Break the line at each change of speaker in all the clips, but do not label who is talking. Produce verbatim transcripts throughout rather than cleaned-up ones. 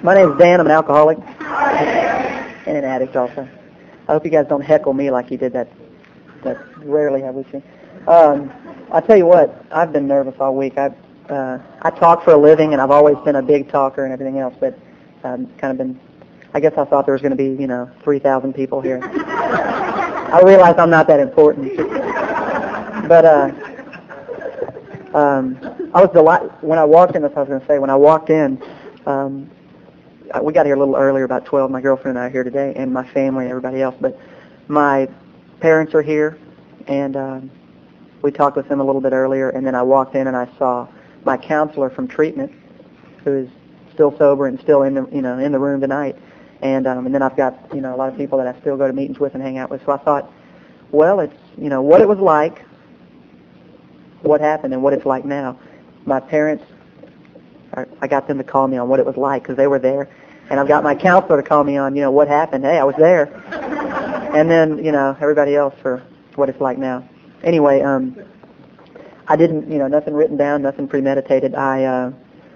My name's Dan. I'm an alcoholic and an addict also. I hope you guys don't heckle me like you did that. That rarely have we seen. Um, I tell you what, I've been nervous all week. I uh, I talk for a living, and I've always been a big talker and everything else, but I've kind of been. I guess I thought there was going to be, you know, three thousand people here. I realized I'm not that important. But uh, um, I was delighted when I walked in. That's what I was going to say. When I walked in. Um, We got here a little earlier, about twelve. My girlfriend and I are here today, and my family and everybody else. But my parents are here, and um, we talked with them a little bit earlier. And then I walked in and I saw my counselor from treatment, who is still sober and still in the you know in the room tonight. And um, and then I've got you know a lot of people that I still go to meetings with and hang out with. So I thought, well, it's you know what it was like, what happened, and what it's like now. My parents. I got them to call me on what it was like because they were there. And I've got my counselor to call me on, you know, what happened. Hey, I was there. And then, you know, everybody else for what it's like now. Anyway, um, I didn't, you know, nothing written down, nothing premeditated. I, uh,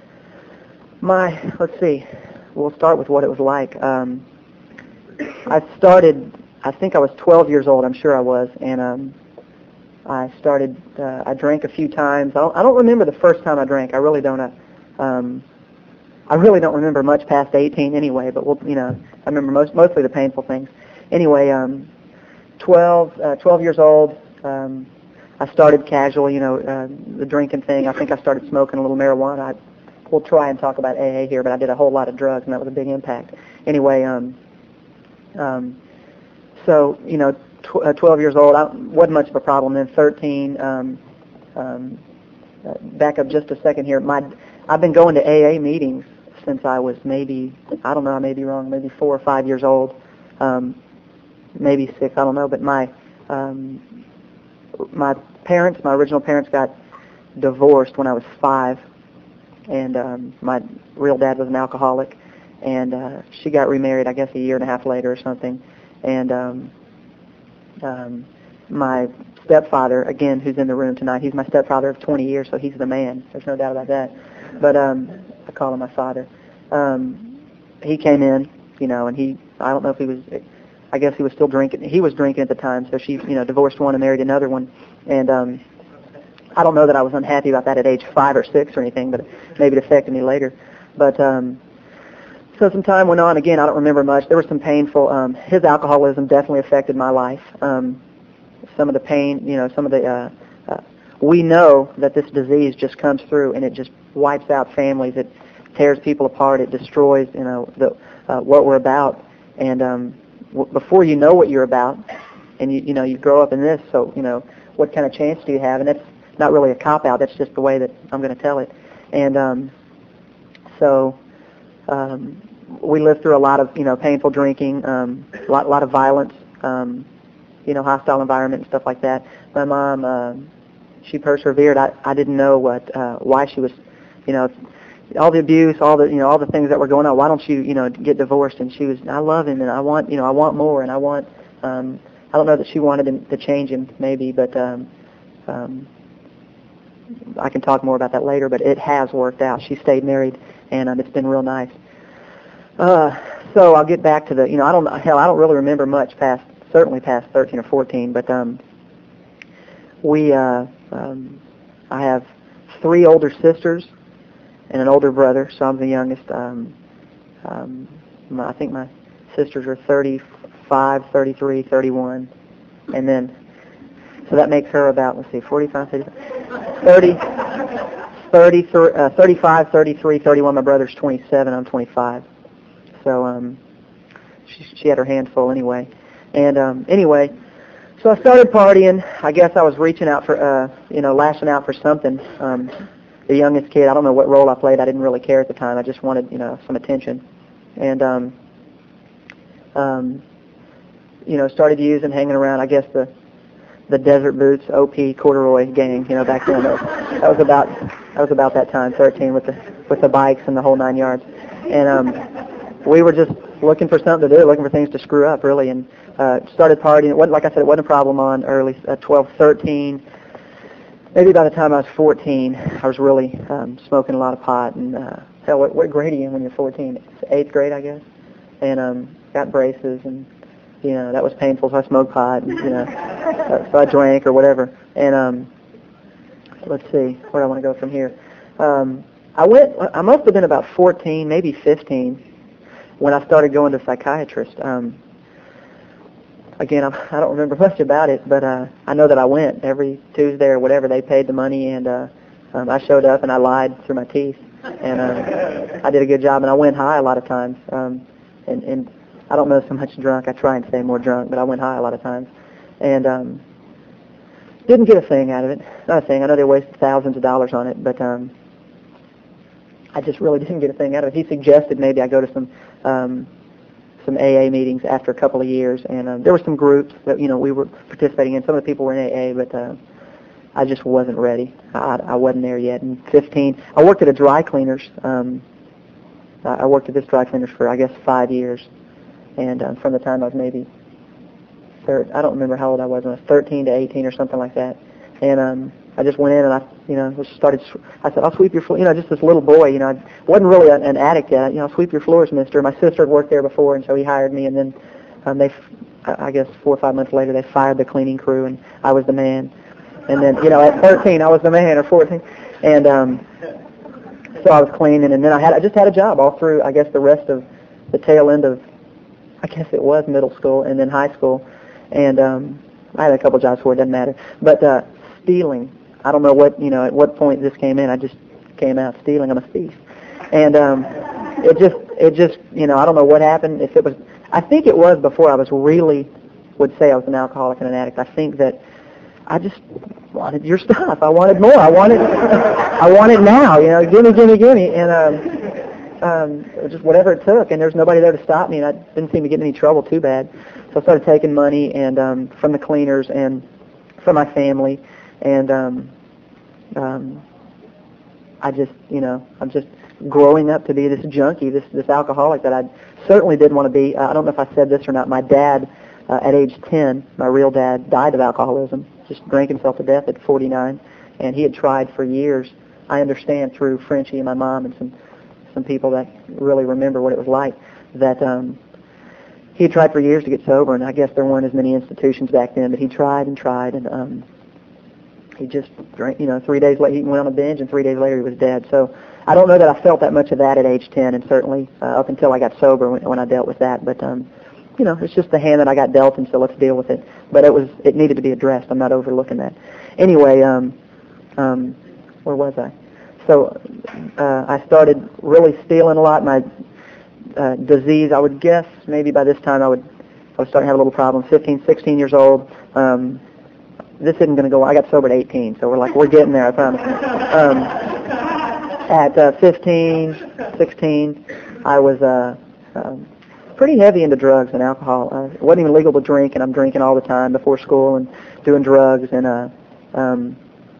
my, let's see, we'll start with what it was like. Um, I started, I think I was twelve years old, I'm sure I was, and um, I started, uh, I drank a few times. I don't, I don't remember the first time I drank. I really don't. Uh, Um, I really don't remember much past eighteen anyway, but we'll, you know, I remember most, mostly the painful things. Anyway, um, twelve, uh, twelve years old, um, I started casual, you know, uh, the drinking thing. I think I started smoking a little marijuana. I, we'll try and talk about A A here, but I did a whole lot of drugs, and that was a big impact. Anyway, um, um, so, you know, tw- uh, twelve years old, I wasn't much of a problem. Then thirteen, um, um, uh, back up just a second here. My I've been going to A A meetings since I was maybe, I don't know, I may be wrong, maybe four or five years old, um, maybe six, I don't know, but my um, my parents, my original parents got divorced when I was five, and um, my real dad was an alcoholic, and uh, she got remarried, I guess, a year and a half later or something, and um, um, my stepfather, again, who's in the room tonight, he's my stepfather of twenty years, so he's the man, there's no doubt about that. But um, I call him my father. Um, he came in, you know, and he, I don't know if he was, I guess he was still drinking. He was drinking at the time, so she, you know, divorced one and married another one. And um, I don't know that I was unhappy about that at age five or six or anything, but maybe it affected me later. But um, so some time went on. Again, I don't remember much. There was some painful, um, his alcoholism definitely affected my life. Um, some of the pain, you know, some of the, uh, uh, we know that this disease just comes through and it just wipes out families. It tears people apart. It destroys, you know, the, uh, what we're about. And um, w- before you know what you're about, and you, you know, you grow up in this, so you know, what kind of chance do you have? And that's not really a cop out. That's just the way that I'm going to tell it. And um, so um, we lived through a lot of, you know, painful drinking, um, a lot, lot of violence, um, you know, hostile environment and stuff like that. My mom. Uh, She persevered. I, I didn't know what uh, why she was, you know, all the abuse, all the you know all the things that were going on. Why don't you you know get divorced? And she was, I love him, and I want you know I want more, and I want. Um, I don't know that she wanted him to change him, maybe, but um, um, I can talk more about that later. But it has worked out. She stayed married, and um, it's been real nice. Uh, so I'll get back to the you know I don't hell I don't really remember much past certainly past thirteen or fourteen, but um, we. Uh, Um, I have three older sisters and an older brother, so I'm the youngest. Um, um, my, I think my sisters are thirty-five, thirty-three, thirty-one, and then, so that makes her about, let's see, forty-five, thirty, thirty, uh, thirty-five, thirty-three, thirty-one. My brother's twenty-seven, I'm twenty-five. So um, she, she had her hand full anyway. And um, anyway, so I started partying. I guess I was reaching out for, uh, you know, lashing out for something. Um, the youngest kid, I don't know what role I played. I didn't really care at the time. I just wanted, you know, some attention. And, um, um, you know, started using, hanging around, I guess, the the Desert Boots, O P, corduroy gang, you know, back then. That was, that was about that was about that time, thirteen, with the with the bikes and the whole nine yards. And um, we were just looking for something to do, looking for things to screw up, really, and uh, started partying. It wasn't, like I said, it wasn't a problem on early, uh, twelve, thirteen. Maybe by the time I was fourteen, I was really um, smoking a lot of pot. And uh, hell, what, what grade are you in when you're fourteen? eighth grade, I guess, and um, got braces, and you know that was painful. So I smoked pot, and you know, so I drank or whatever. And um, let's see, where do I want to go from here? Um, I went. I must have been about fourteen, maybe fifteen, when I started going to a psychiatrist. Um, again, I, I don't remember much about it, but uh, I know that I went every Tuesday or whatever. They paid the money, and uh, um, I showed up, and I lied through my teeth, and uh, I did a good job. And I went high a lot of times, um, and, and I don't know so much drunk. I try and stay more drunk, but I went high a lot of times, and um, didn't get a thing out of it. Not a thing. I know they wasted thousands of dollars on it, but um, I just really didn't get a thing out of it. He suggested maybe I go to some um, some A A meetings after a couple of years, and um, there were some groups that you know we were participating in. Some of the people were in A A, but uh, I just wasn't ready. I, I wasn't there yet. And fifteen, I worked at a dry cleaners. Um, I worked at this dry cleaners for I guess five years, and um, from the time I was maybe third, I don't remember how old I was. When I was thirteen to eighteen or something like that, and um, I just went in and I, you know, just started. I said, "I'll sweep your floor." You know, just this little boy. You know, I wasn't really an, an addict yet. You know, sweep your floors, mister. My sister had worked there before, and so he hired me. And then um, they, I guess, four or five months later, they fired the cleaning crew, and I was the man. And then, you know, at thirteen, I was the man, or fourteen, and um, so I was cleaning. And then I had, I just had a job all through, I guess, the rest of the tail end of, I guess it was middle school and then high school, and um, I had a couple jobs for it. Doesn't matter, but uh, stealing. I don't know what, you know, at what point this came in. I just came out stealing. I'm a thief. And um, it just, it just, you know, I don't know what happened. If it was, I think it was before I was really, would say I was an alcoholic and an addict. I think that I just wanted your stuff. I wanted more. I wanted, I want it now, you know, gimme, gimme, gimme. And um, um, just whatever it took. And there's nobody there to stop me, and I didn't seem to get in any trouble too bad. So I started taking money and um, from the cleaners and from my family. And um, um, I just, you know, I'm just growing up to be this junkie, this this alcoholic that I certainly didn't want to be. Uh, I don't know if I said this or not. My dad, uh, at age ten, my real dad, died of alcoholism. Just drank himself to death at forty-nine, and he had tried for years. I understand through Frenchie and my mom and some some people that really remember what it was like, that um, he had tried for years to get sober, and I guess there weren't as many institutions back then, but he tried and tried, and um, he just drank, you know, three days later, he went on a binge, and three days later he was dead. So I don't know that I felt that much of that at age ten, and certainly uh, up until I got sober when, when I dealt with that. But, um, you know, it's just the hand that I got dealt, and so let's deal with it. But it was, it needed to be addressed. I'm not overlooking that. Anyway, um, um, where was I? So uh, I started really stealing a lot. My uh, disease, I would guess, maybe by this time I would, I was starting to have a little problem. fifteen, sixteen years old. Um, this isn't going to go. I got sober at eighteen, so we're like, we're getting there, I promise. Um, at uh, fifteen, sixteen, I was uh, um, pretty heavy into drugs and alcohol. Uh, it wasn't even legal to drink, and I'm drinking all the time before school and doing drugs. And uh, um,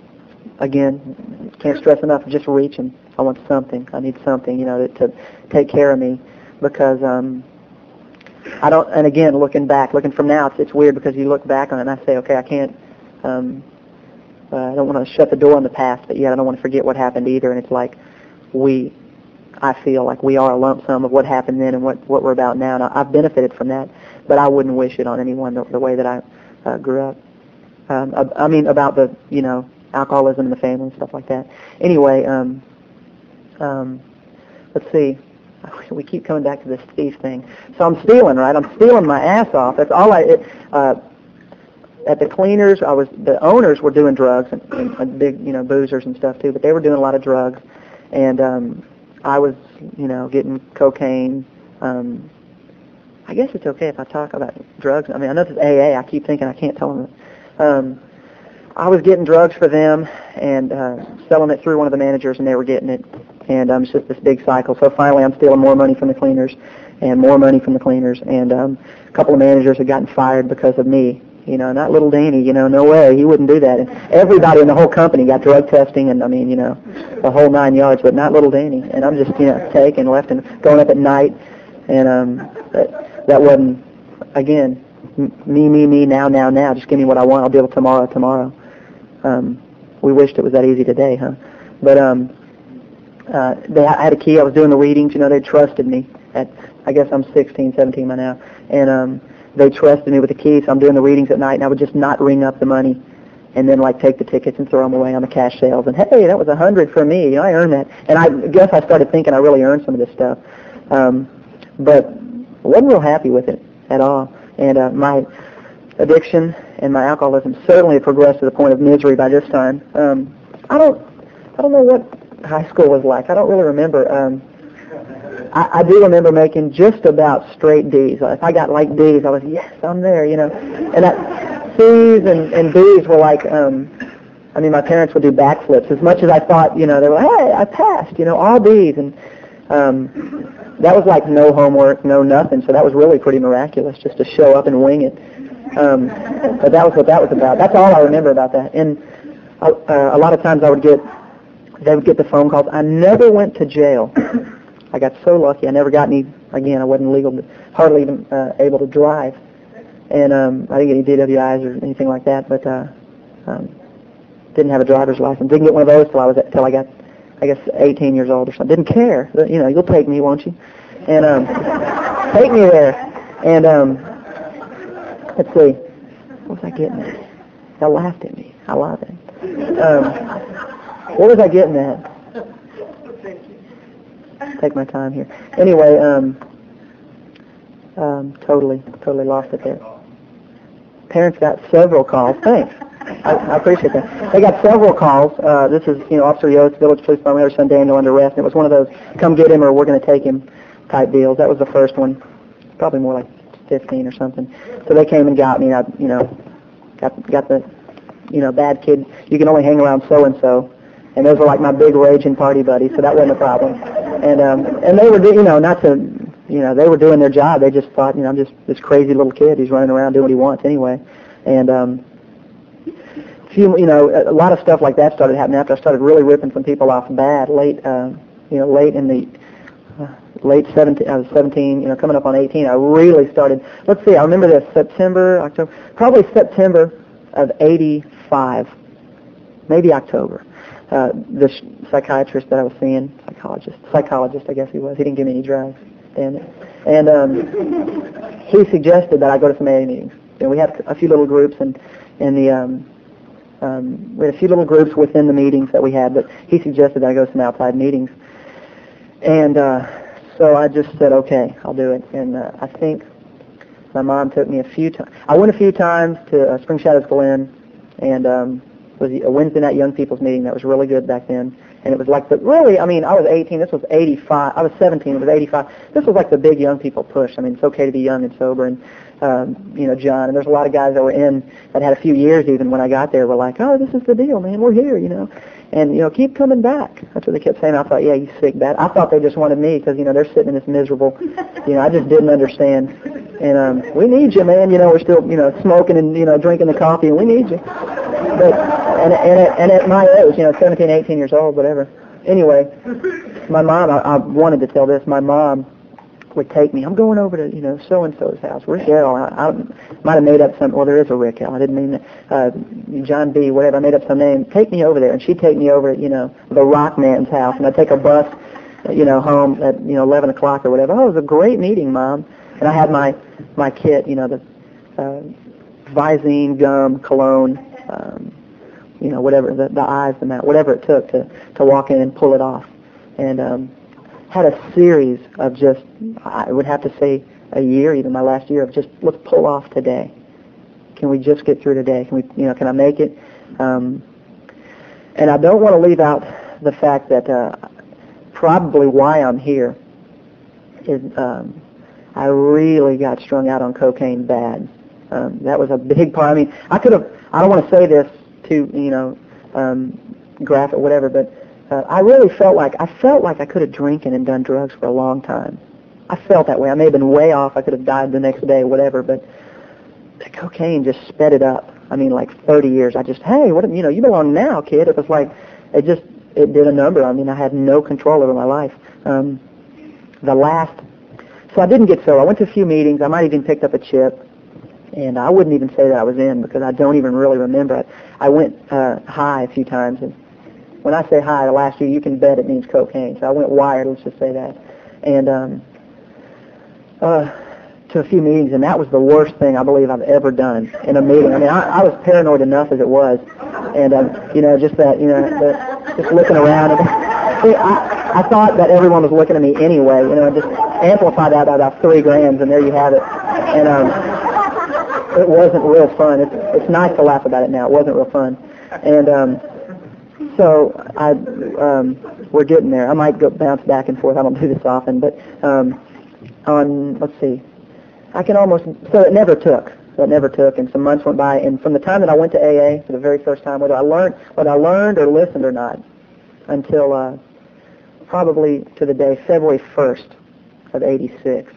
again, can't stress enough, just reaching. I want something. I need something, you know, to, to take care of me, because um, I don't. And again, looking back, looking from now, it's, it's weird because you look back on it and I say, okay, I can't. Um, uh, I don't want to shut the door on the past, but yet I don't want to forget what happened either. And it's like we, I feel like we are a lump sum of what happened then and what, what we're about now. And I, I've benefited from that, but I wouldn't wish it on anyone the, the way that I uh, grew up. Um, I, I mean, about the, you know, alcoholism in the family and stuff like that. Anyway, um, um, let's see. We keep coming back to this thief thing. So I'm stealing, right? I'm stealing my ass off. That's all I. It, uh, at the cleaners, I was. The owners were doing drugs and, and, and big, you know, boozers and stuff too. But they were doing a lot of drugs, and um, I was, you know, getting cocaine. Um, I guess it's okay if I talk about drugs. I mean, I know this A A. I keep thinking I can't tell them. Um, I was getting drugs for them and uh, selling it through one of the managers, and they were getting it. And um, it's just this big cycle. So finally I'm stealing more money from the cleaners and more money from the cleaners. And um, a couple of managers had gotten fired because of me. You know, not little Danny, you know, no way. He wouldn't do that. And everybody in the whole company got drug testing and, I mean, you know, the whole nine yards, but not little Danny. And I'm just, you know, taking left and going up at night. And um, that, that wasn't, again, me, me, me, now, now, now. Just give me what I want. I'll deal with tomorrow, tomorrow. Um, we wished it was that easy today, huh? But um, uh, they, I had a key. I was doing the readings. You know, they trusted me. at, I guess I'm sixteen, seventeen by now, and um, they trusted me with the keys. So I'm doing the readings at night, and I would just not ring up the money, and then like take the tickets and throw them away on the cash sales. And hey, that was a hundred for me. You know, I earned that. And I guess I started thinking I really earned some of this stuff, um, but wasn't real happy with it at all. And uh, my addiction and my alcoholism certainly progressed to the point of misery by this time. Um, I don't, I don't know what high school was like. I don't really remember. Um, I, I do remember making just about straight D's. If I got like D's, I was, yes, I'm there, you know. And that, C's and, and B's were like, um, I mean, my parents would do backflips. As much as I thought, you know, they were, hey, I passed, you know, all B's. And um, that was like no homework, no nothing. So that was really pretty miraculous, just to show up and wing it. Um, but that was what that was about. That's all I remember about that. And uh, a lot of times I would get, they would get the phone calls. I never went to jail. I got so lucky. I never got any, again, I wasn't legal, hardly even uh, able to drive. And um, I didn't get any D W Is or anything like that, but uh, um, didn't have a driver's license. Didn't get one of those till I was till I got, I guess, eighteen years old or something. Didn't care. You know, you'll take me, won't you? And um, take me there. And um, let's see, what was I getting at? Y'all laughed at me. I lied at um, What was I getting at? Take my time here. Anyway, um, um, totally, totally lost it there. Parents got several calls. Thanks. I, I appreciate that. They got several calls. Uh, this is, you know, Officer Yost, Village Police Department, son Daniel under arrest. And it was one of those come get him or we're going to take him type deals. That was the first one. Probably more like fifteen or something. So they came and got me. I, you know, got got the, you know, bad kid. You can only hang around so and so. And those were like my big raging party buddies, so that wasn't a problem. And um, and they were, you know, not to, you know, they were doing their job. They just thought, you know, I'm just this crazy little kid who's running around doing what he wants anyway. And um, few, you know, a lot of stuff like that started happening after I started really ripping some people off bad. Late, uh, you know, late in the uh, late seventeen, I was seventeen, you know, coming up on eighteen. I really started. Let's see, I remember this September, October, probably September of eighty-five, maybe October. Uh, the sh- psychiatrist that I was seeing, psychologist, psychologist, I guess he was. He didn't give me any drugs, damn it. And um, he suggested that I go to some A A meetings. And we had a few little groups, and in the um, um, we had a few little groups within the meetings that we had. But he suggested that I go to some outside meetings, and uh, so I just said, okay, I'll do it. And uh, I think my mom took me a few times. I went a few times to uh, Spring Shadows Glen, and um, was a Wednesday night young people's meeting that was really good back then. And it was like the, really, I mean, I was eighteen, this was eighty-five, I was seventeen, it was eighty-five. This was like the big young people push. I mean, it's okay to be young and sober, and, um, you know, John, and there's a lot of guys that were in, that had a few years even when I got there, were like, oh, this is the deal, man, we're here, you know. And, you know, keep coming back. That's what they kept saying. I thought, yeah, you sick bat. I thought they just wanted me because, you know, they're sitting in this miserable, you know, I just didn't understand. And um, we need you, man. You know, we're still, you know, smoking and, you know, drinking the coffee, and we need you. But, and, and, at, and at my age, you know, seventeen, eighteen years old, whatever. Anyway, my mom, I, I wanted to tell this, my mom would take me. I'm going over to, you know, so-and-so's house. Rick L. I, I might have made up some, well, there is a Rick L. I didn't mean that. Uh, John B., whatever. I made up some name. Take me over there. And she'd take me over to, you know, the Rock Man's house. And I'd take a bus, you know, home at, you know, eleven o'clock or whatever. Oh, it was a great meeting, Mom. And I had my, my kit, you know, the uh, Visine, gum, cologne, um, you know, whatever, the, the eyes, the mouth, whatever it took to, to walk in and pull it off. And um, had a series of just, I would have to say a year, even my last year, of just, let's pull off today. Can we just get through today? Can we, you know, can I make it? Um, and I don't want to leave out the fact that uh, probably why I'm here is um, I really got strung out on cocaine bad. Um, that was a big part. I mean, I could have, I don't want to say this too, you know, um, graphic, whatever, but uh, I really felt like, I felt like I could have drinking and done drugs for a long time. I felt that way. I may have been way off. I could have died the next day, whatever, but the cocaine just sped it up. I mean, like thirty years. I just, hey, what, you know, you belong now, kid. It was like, it just, it did a number. I mean, I had no control over my life. Um, the last, so I didn't get sober. I went to a few meetings. I might even picked up a chip. And I wouldn't even say that I was in because I don't even really remember it. I went uh, high a few times. And when I say high, the last year, you can bet it means cocaine. So I went wired, let's just say that. And um, uh, to a few meetings, and that was the worst thing I believe I've ever done in a meeting. I mean, I, I was paranoid enough as it was, and um, you know, just that, you know, the, just looking around. And, see, I, I thought that everyone was looking at me anyway. You know, just amplify that by about three grams, and there you have it. And um, it wasn't real fun. It's it's nice to laugh about it now. It wasn't real fun, and um, so I um, we're getting there. I might go bounce back and forth. I don't do this often, but um, on let's see. I can almost, so it never took. It never took, and some months went by, and from the time that I went to A A for the very first time, whether I learned, whether I learned or listened or not, until uh, probably to the day February first of eighty-six,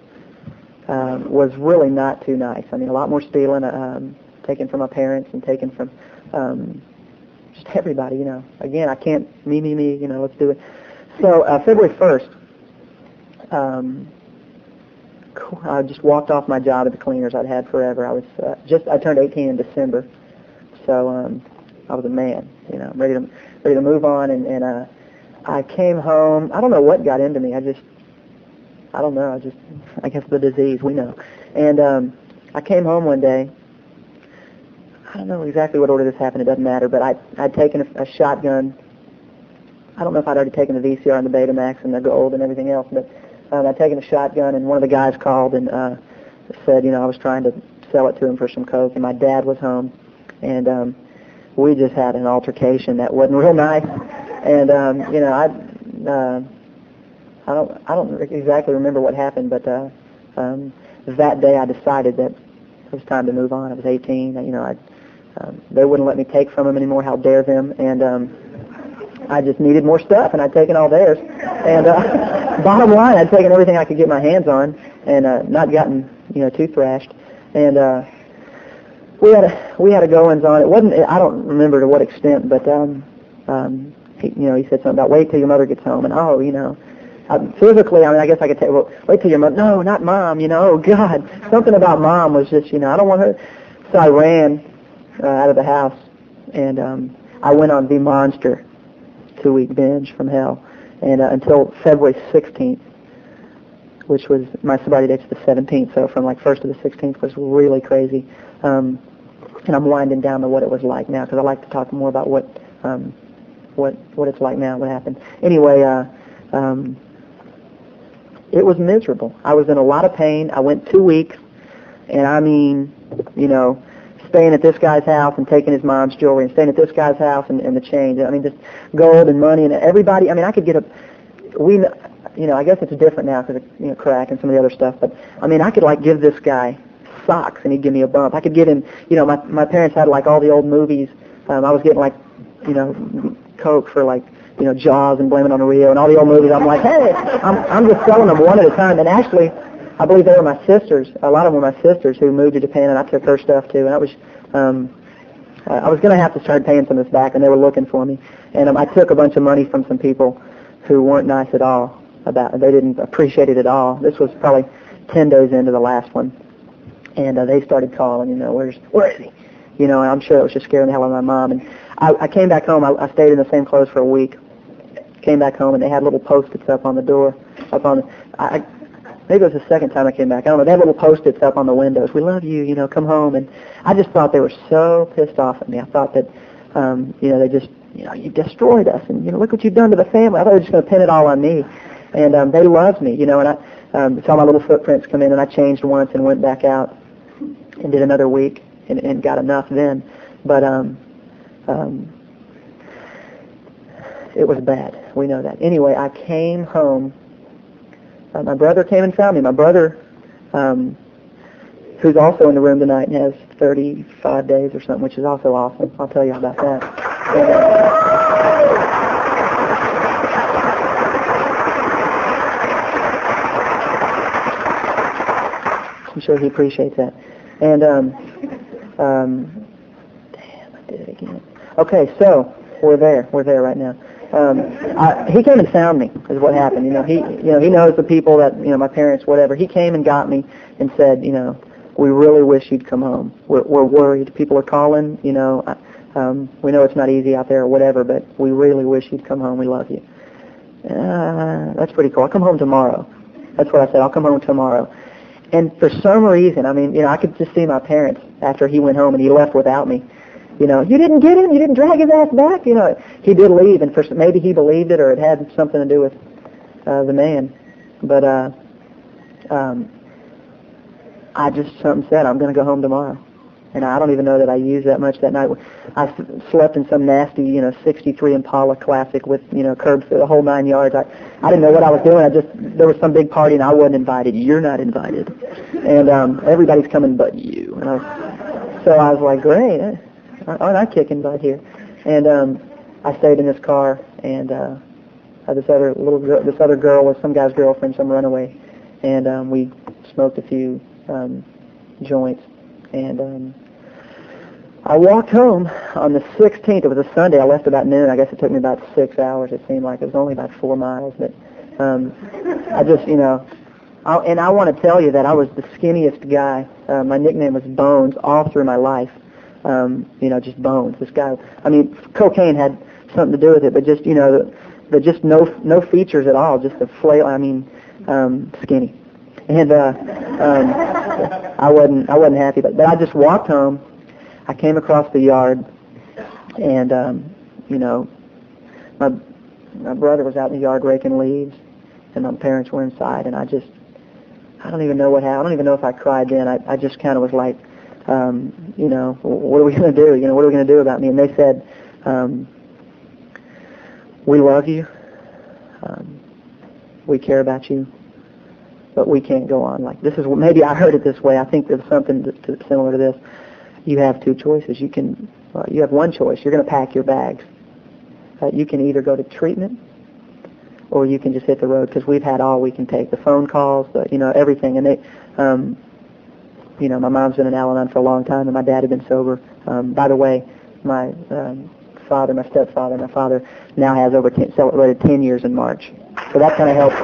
um, was really not too nice. I mean, a lot more stealing, um, taken from my parents and taken from um, just everybody, you know. Again, I can't, me, me, me, you know, let's do it. So uh, February first, um, I just walked off my job at the cleaners I'd had forever. I was uh, just I turned eighteen in December, so um, I was a man, you know, ready to ready to move on. And, and uh, I came home. I don't know what got into me. I just I don't know. I just I guess the disease we know. And um, I came home one day. I don't know exactly what order this happened. It doesn't matter. But I I'd taken a, a shotgun. I don't know if I'd already taken the V C R and the Betamax and the gold and everything else, but. Um, I'd taken a shotgun, and one of the guys called and uh, said, you know, I was trying to sell it to him for some coke, and my dad was home, and um, we just had an altercation that wasn't real nice. And um, you know, I uh, I don't I don't exactly remember what happened, but uh, um, that day I decided that it was time to move on. I was eighteen. You know, I um, they wouldn't let me take from them anymore. How dare them? And um, I just needed more stuff, and I'd taken all theirs. And uh, bottom line, I'd taken everything I could get my hands on, and uh, not gotten, you know, too thrashed. And uh, we had a, we had a goings on. It wasn't. I don't remember to what extent, but um, um, he, you know, he said something about wait till your mother gets home, and oh, you know, I, physically, I mean, I guess I could say, well, wait till your mother. No, not mom. You know, oh God, something about mom was just, you know, I don't want her. So I ran uh, out of the house, and um, I went on the Monster two-week binge from hell, and uh, until February sixteenth, which was my sobriety date's the seventeenth, so from like first to the sixteenth was really crazy. Um, and I'm winding down to what it was like now, because I like to talk more about what um, what what it's like now, what happened. Anyway, uh, um, it was miserable. I was in a lot of pain. I went two weeks, and I mean, you know, staying at this guy's house and taking his mom's jewelry, and staying at this guy's house and, and the change. I mean, just gold and money and everybody. I mean, I could get a, we, you know, I guess it's different now because of, you know, crack and some of the other stuff. But I mean, I could like give this guy socks and he'd give me a bump. I could give him, you know, my my parents had like all the old movies. Um, I was getting like, you know, coke for like, you know, Jaws and Blame It on the Rio and all the old movies. I'm like, hey, I'm I'm just selling them one at a time. And actually, I believe they were my sisters. A lot of them were my sisters who moved to Japan, and I took her stuff too. And I was, um, I was going to have to start paying some of this back, and they were looking for me. And um, I took a bunch of money from some people who weren't nice at all about it. They didn't appreciate it at all. This was probably ten days into the last one, and uh, they started calling. You know, where's where is he? You know, and I'm sure it was just scaring the hell out of my mom. And I, I came back home. I, I stayed in the same clothes for a week. Came back home, and they had little Post-its up on the door, up on the. I, Maybe it was the second time I came back. I don't know. They had little Post-its up on the windows. We love you, you know, come home. And I just thought they were so pissed off at me. I thought that, um, you know, they just, you know, you destroyed us. And, you know, look what you've done to the family. I thought they were just going to pin it all on me. And um, they loved me, you know, and I um, saw my little footprints come in, and I changed once and went back out and did another week and, and got enough then. But um, um, it was bad. We know that. Anyway, I came home. Uh, my brother came and found me. My brother, um, who's also in the room tonight and has thirty-five days or something, which is also awesome. I'll tell you about that. And, uh, I'm sure he appreciates that. And, um, um, damn, I did it again. Okay, so we're there. We're there right now. Um, I, he came and found me, is what happened. You know, he, you know, he knows the people that, you know, my parents, whatever. He came and got me and said, you know, we really wish you'd come home. We're, we're worried. People are calling. You know, um, we know it's not easy out there or whatever, but we really wish you'd come home. We love you. Uh, that's pretty cool. I'll come home tomorrow. That's what I said. I'll come home tomorrow. And for some reason, I mean, you know, I could just see my parents after he went home and he left without me. You know, you didn't get him, you didn't drag his ass back. You know, he did leave, and for maybe he believed it or it had something to do with uh, the man. But uh, um, I just something said, I'm going to go home tomorrow. And I don't even know that I used that much that night. I s- slept in some nasty, you know, sixty-three Impala Classic with, you know, curbs for the whole nine yards. I, I didn't know what I was doing. I just, there was some big party and I wasn't invited. You're not invited. And um, everybody's coming but you. And I, so I was like, great. Eh, I'm not kicking butt here. And um, I stayed in this car, and uh, this other little girl, this other girl was some guy's girlfriend, some runaway. And um, we smoked a few um, joints. And um, I walked home on the sixteenth. It was a Sunday. I left about noon. I guess it took me about six hours. It seemed like it was only about four miles. But um, I just, you know, I, and I want to tell you that I was the skinniest guy. Uh, my nickname was Bones all through my life. Um, you know, just Bones. This guy. I mean, cocaine had something to do with it, but just, you know, the, the just no no features at all. Just a flail. I mean, um, skinny. And uh, um, I wasn't I wasn't happy, but, but I just walked home. I came across the yard, and um, you know, my my brother was out in the yard raking leaves, and my parents were inside, and I just I don't even know what happened. I don't even know if I cried then. I I just kind of was like, um, you know, what are we going to do? You know, what are we going to do about me? And they said, um, we love you, um, we care about you, but we can't go on like this. Is maybe I heard it this way. I think there's something to, to, similar to this. You have two choices. You can, uh, you have one choice. You're going to pack your bags. Uh, you can either go to treatment, or you can just hit the road, because we've had all we can take. The phone calls, the, you know, everything. And they, um, you know, my mom's been in Al-Anon for a long time, and my dad had been sober. Um, by the way, my um, father, my stepfather, my father now has over ten, celebrated ten years in March. So that kind of helps.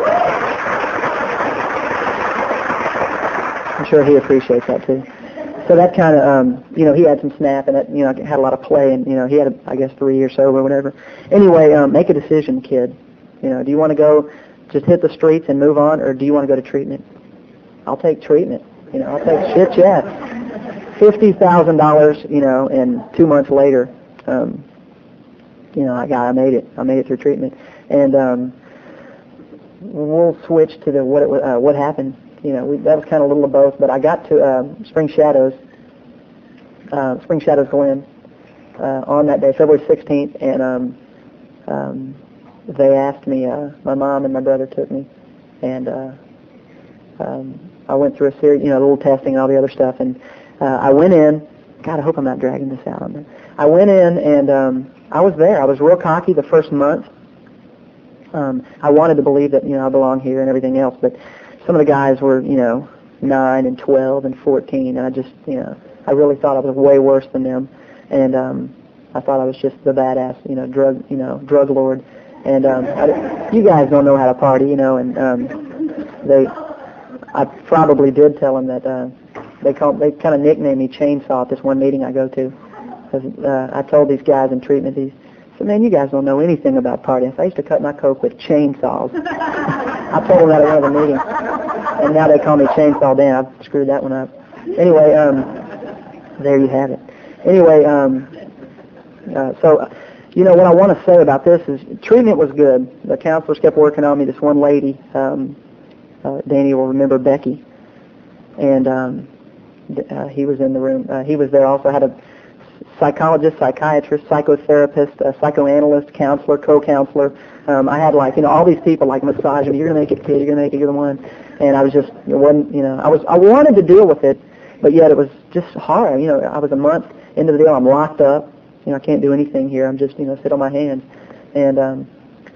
I'm sure he appreciates that too. So that kind of, um, you know, he had some snap, and it, you know, had a lot of play, and you know, he had, a, I guess, three years sober or whatever. Anyway, um, make a decision, kid. You know, do you want to go just hit the streets and move on, or do you want to go to treatment? I'll take treatment. You know, I'll take shit, yeah. Fifty thousand dollars, you know, and two months later, um, you know, I got, I made it. I made it through treatment, and um, we'll switch to the what it, uh, what happened. You know, we, that was kind of a little of both, but I got to uh, Spring Shadows, uh, Spring Shadows Glen, uh, on that day, February sixteenth, and um, um, they asked me, uh, my mom and my brother took me, and uh, um, I went through a series, you know, a little testing and all the other stuff, and uh, I went in. God, I hope I'm not dragging this out on there. I went in, and um, I was there. I was real cocky the first month. Um, I wanted to believe that, you know, I belong here and everything else, but some of the guys were, you know, nine and twelve and fourteen, and I just, you know, I really thought I was way worse than them, and um, I thought I was just the badass, you know, drug, you know, drug lord, and um, I, you guys don't know how to party, you know, and um, they, I probably did tell them that uh, they called, they kind of nicknamed me Chainsaw at this one meeting I go to, because uh, I told these guys in treatment, these. So, man, you guys don't know anything about partying. So I used to cut my coke with chainsaws. I told them that at one of the meetings. And now they call me Chainsaw Dan. I've screwed that one up. Anyway, um, there you have it. Anyway, um, uh, so, you know, what I want to say about this is treatment was good. The counselors kept working on me. This one lady, um, uh, Danny will remember Becky. And um, uh, he was in the room. Uh, he was there also. Had a psychologist, psychiatrist, psychotherapist, uh, psychoanalyst, counselor, co-counselor. Um, I had like, you know, all these people like massaging me. You're gonna make it, kid. You're gonna make it. You're the one. And I was just, it wasn't, you know, I was, I wanted to deal with it, but yet it was just hard. You know, I was a month into the deal. I'm locked up. You know, I can't do anything here. I'm just, you know, sit on my hands. And um,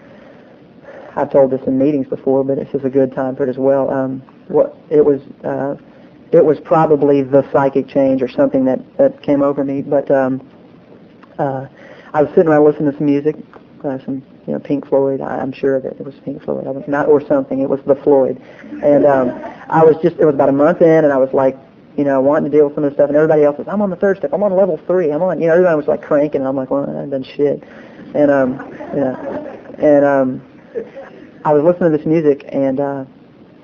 I've told this in meetings before, but this is a good time for it as well. Um, what it was. Uh, It was probably the psychic change or something that, that came over me. But um, uh, I was sitting around listening to some music, uh, some you know Pink Floyd. I, I'm sure that it was Pink Floyd. I was not or something. It was the Floyd. And um, I was just. It was about a month in, and I was like, you know, wanting to deal with some of the stuff. And everybody else was, I'm on the third step. I'm on level three. I'm on. You know, everybody was like cranking. And I'm like, well, I haven't done shit. And um, yeah, and um, I was listening to this music and. Uh,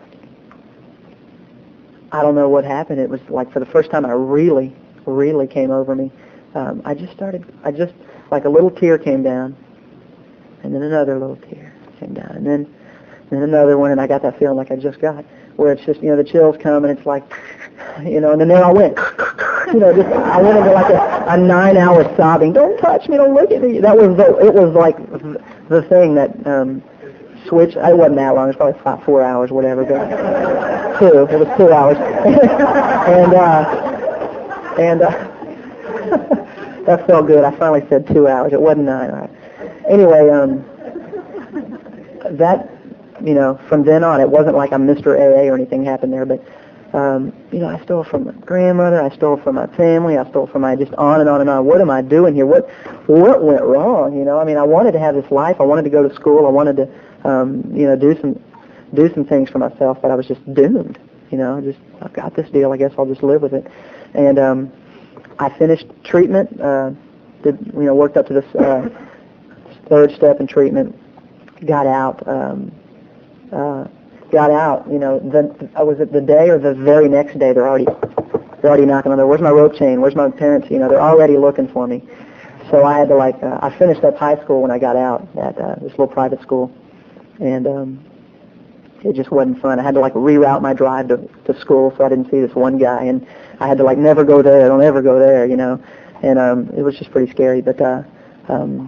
I don't know what happened. It was like for the first time I really, really came over me. Um, I just started, I just, like a little tear came down, and then another little tear came down, and then, and then another one, and I got that feeling like I just got, where it's just, you know, the chills come, and it's like, you know, and then there I went. You know, just, I went into like a, a nine-hour sobbing. Don't touch me. Don't look at me. That was the, it was like the thing that um, switched. It wasn't that long. It was probably five, four hours, whatever. But two. It was two hours. and uh, and uh, that felt good. I finally said two hours. It wasn't nine. All right. Anyway, um, that, you know, from then on, it wasn't like I'm Mister A A or anything happened there, but. Um, you know, I stole from my grandmother, I stole from my family, I stole from my, just on and on and on. What am I doing here? What what went wrong? You know, I mean, I wanted to have this life. I wanted to go to school. I wanted to, um, you know, do some do some things for myself, but I was just doomed. You know, just, I've got this deal. I guess I'll just live with it. And um, I finished treatment, uh, did, you know, worked up to this uh, third step in treatment, got out, um, uh, got out, you know, the, I was it the day or the very next day, they're already, they're already knocking on the door. Where's my rope chain? Where's my parents? You know, they're already looking for me. So I had to like, uh, I finished up high school when I got out at uh, this little private school, and um, it just wasn't fun. I had to like reroute my drive to, to school so I didn't see this one guy, and I had to like never go there, don't ever go there, you know, and um, it was just pretty scary. But uh, um,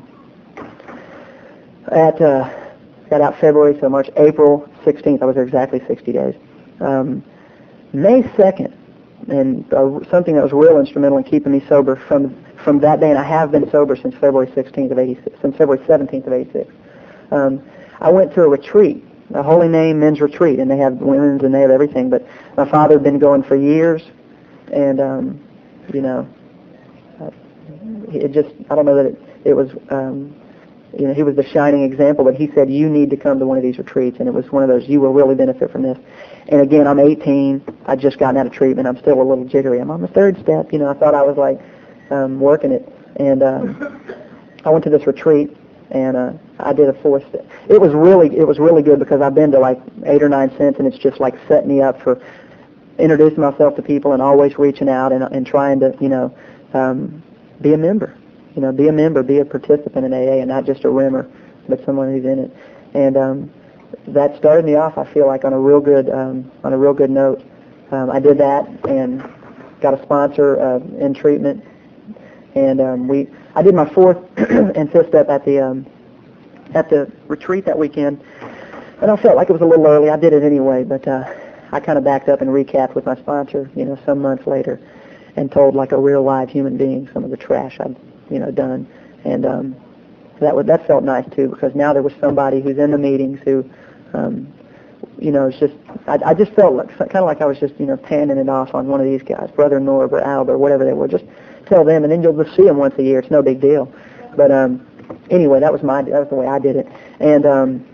at uh, got out February, so March, April sixteenth, I was there exactly sixty days. Um, May second, and uh, something that was real instrumental in keeping me sober from from that day, and I have been sober since February sixteenth of eighty-six, since February seventeenth of eighty-six. Um, I went to a retreat, a Holy Name men's retreat, and they have women's and they have everything. But my father had been going for years, and um, you know, uh, it just I don't know that it, it was. Um, You know, he was the shining example, but he said, you need to come to one of these retreats, and it was one of those, you will really benefit from this. And again, I'm eighteen, I'd just gotten out of treatment, I'm still a little jittery, I'm on the third step, you know, I thought I was like um, working it, and um, I went to this retreat, and uh, I did a fourth step. It was really, it was really good because I've been to like eight or nine cents, and it's just like set me up for introducing myself to people and always reaching out and, and trying to, you know, um, be a member. You know, be a member, be a participant in A A, and not just a rimmer, but someone who's in it. And um, that started me off, I feel like, on a real good, um, on a real good note. Um, I did that and got a sponsor uh, in treatment, and um, we, I did my fourth and fifth step at the um, at the retreat that weekend, and I felt like it was a little early. I did it anyway, but uh, I kind of backed up and recapped with my sponsor, you know, some months later, and told like a real live human being some of the trash I'd you know, done, and um, that would, that felt nice too, because now there was somebody who's in the meetings who, um, you know, it's just, I, I just felt like, kind of like I was just, you know, panning it off on one of these guys, Brother Norb or Alb or whatever they were. Just tell them, and then you'll just see them once a year. It's no big deal. But um, anyway, that was my, that was the way I did it, and um,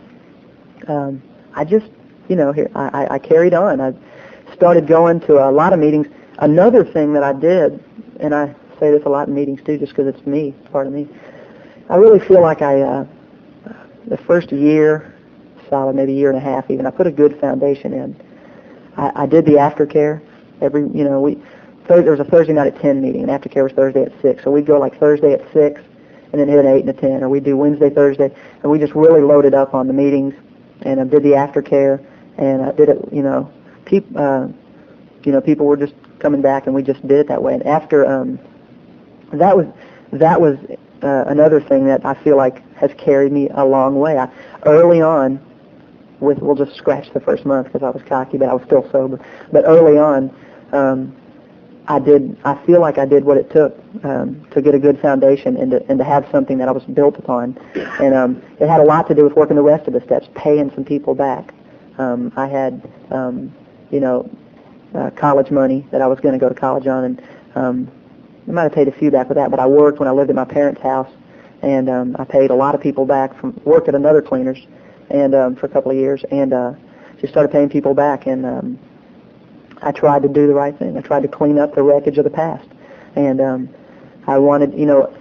um, I just, you know, here I, I, I carried on. I started going to a lot of meetings. Another thing that I did, and I say this a lot in meetings too, just because it's me, it's part of me. I really feel like I, uh, the first year, solid, maybe year and a half even, I put a good foundation in. I, I did the aftercare every, you know, we, Thursday, there was a Thursday night at ten meeting, and aftercare was Thursday at six. So we'd go like Thursday at six, and then hit an eight and a ten, or we'd do Wednesday, Thursday, and we just really loaded up on the meetings, and I did the aftercare, and I did it, you know, peop, uh, you know, people were just coming back, and we just did it that way. And after, um, That was that was uh, another thing that I feel like has carried me a long way. I, early on, with we'll just scratch the first month because I was cocky, but I was still sober. But early on, um, I did. I feel like I did what it took um, to get a good foundation and to, and to have something that I was built upon. And um, it had a lot to do with working the rest of the steps, paying some people back. Um, I had, um, you know, uh, college money that I was going to go to college on, and um, I might have paid a few back with that, but I worked when I lived at my parents' house, and um, I paid a lot of people back from worked at another cleaners, and um, for a couple of years, and uh, just started paying people back, and um, I tried to do the right thing. I tried to clean up the wreckage of the past, and um, I wanted, you know,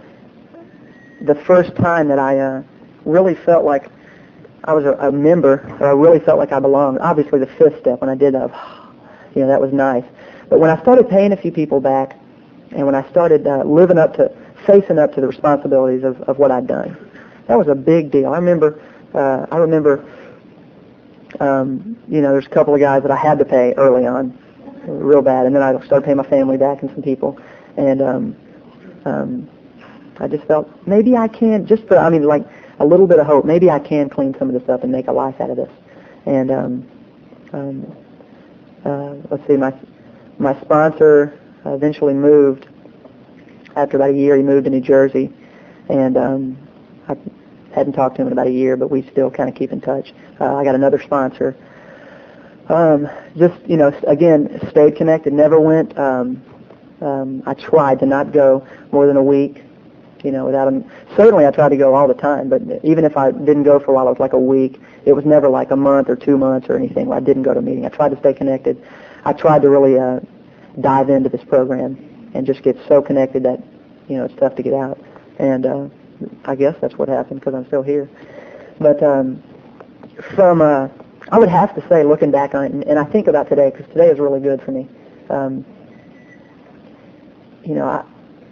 the first time that I uh, really felt like I was a, a member, or I really felt like I belonged. Obviously, the fifth step when I did that, you know, that was nice. But when I started paying a few people back, and when I started uh, living up to, facing up to the responsibilities of, of what I'd done, that was a big deal. I remember, uh, I remember, um, you know, there's a couple of guys that I had to pay early on, real bad, and then I started paying my family back and some people, and um, um, I just felt maybe I can, just for, I mean, like a little bit of hope, maybe I can clean some of this up and make a life out of this. And um, um, uh, let's see, my my sponsor eventually moved after about a year. He moved to New Jersey, and um, I hadn't talked to him in about a year, but we still kind of keep in touch. Uh, I got another sponsor. Um, just, you know, again, stayed connected, never went. Um, um, I tried to not go more than a week, you know, without him. Certainly I tried to go all the time, but even if I didn't go for a while, it was like a week. It was never like a month or two months or anything where I didn't go to a meeting. I tried to stay connected. I tried to really uh, dive into this program and just get so connected that, you know, it's tough to get out. And uh, I guess that's what happened because I'm still here. But um, from, uh, I would have to say, looking back on it, and, and I think about today, because today is really good for me. Um, you know, I,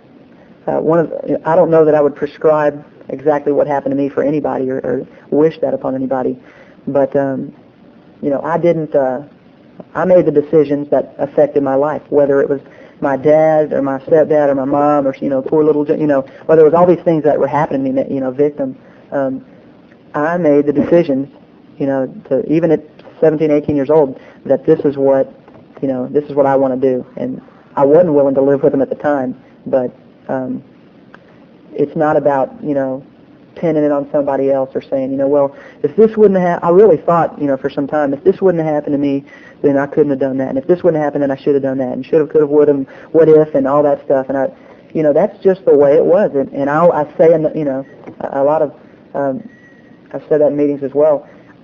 uh, one of the, I don't know that I would prescribe exactly what happened to me for anybody or, or wish that upon anybody, but um, you know, I didn't. Uh, I made the decisions that affected my life, whether it was my dad or my stepdad or my mom or, you know, poor little, you know, whether it was all these things that were happening to me, you know, victim. Um, I made the decisions, you know, to even at seventeen, eighteen years old, that this is what, you know, this is what I want to do. And I wasn't willing to live with them at the time, but um, it's not about, you know, pinning it on somebody else or saying, you know, well, if this wouldn't have, I really thought, you know, for some time, if this wouldn't have happened to me, then I couldn't have done that. And if this wouldn't have happened, then I should have done that. And should have, could have, would have, what if, and all that stuff. And I, you know, that's just the way it was. And, and I, I say, in the, you know, a, a lot of, um, I've said that in meetings as well.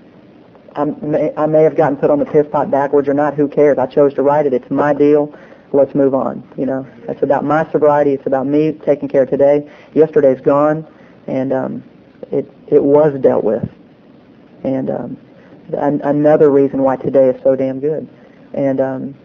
I may, I may have gotten put on the piss pot backwards or not. Who cares? I chose to write it. It's my deal. Let's move on. You know, it's about my sobriety. It's about me taking care of today. Yesterday's gone, and um, it it was dealt with. And um, an, another reason why today is so damn good. And um,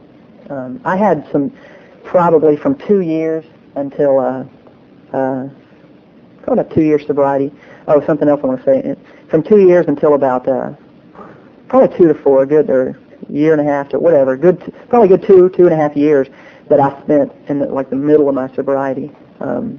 um, I had some probably from two years until uh, uh, probably about two years sobriety. Oh, something else I want to say. From two years until about uh, probably two to four, good or year and a half to whatever, good, probably good two, two and a half years that I spent in the, like the middle of my sobriety, um,